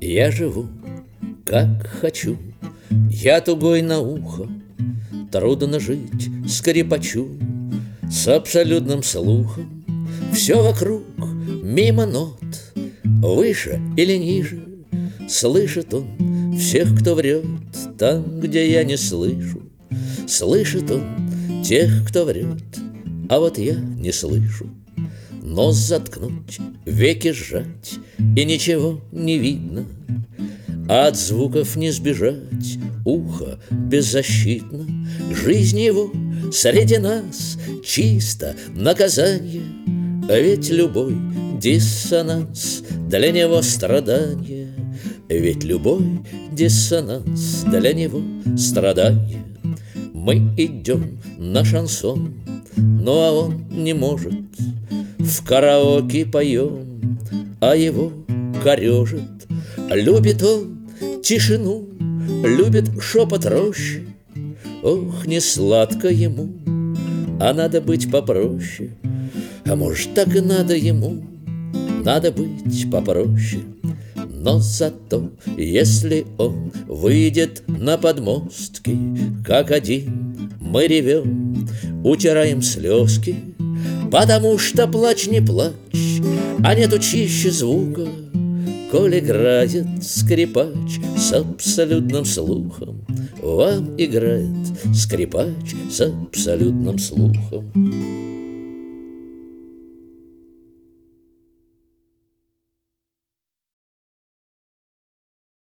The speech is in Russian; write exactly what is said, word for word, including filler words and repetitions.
Я живу, как хочу, я тугой на ухо. Трудно жить скрипачу с абсолютным слухом. Все вокруг мимо нот, выше или ниже. Слышит он всех, кто врет, там, где я не слышу. Слышит он тех, кто врет, а вот я не слышу. Нос заткнуть, веки сжать, и ничего не видно. А от звуков не сбежать, ухо беззащитно. Жизнь его среди нас чисто наказание. А ведь любой диссонанс для него страдание. Ведь любой диссонанс для него страдание. Мы идем на шансон, ну а он не может. В караоке поем, а его корежит. Любит он тишину, любит шепот рощи. Ох, не сладко ему, а надо быть попроще. А может, так и надо ему, надо быть попроще. Но зато, если он выйдет на подмостки, как один мы ревем, утираем слезки. Потому что плачь не плачь, а нету чище звука, коль играет скрипач с абсолютным слухом. Вам играет скрипач с абсолютным слухом.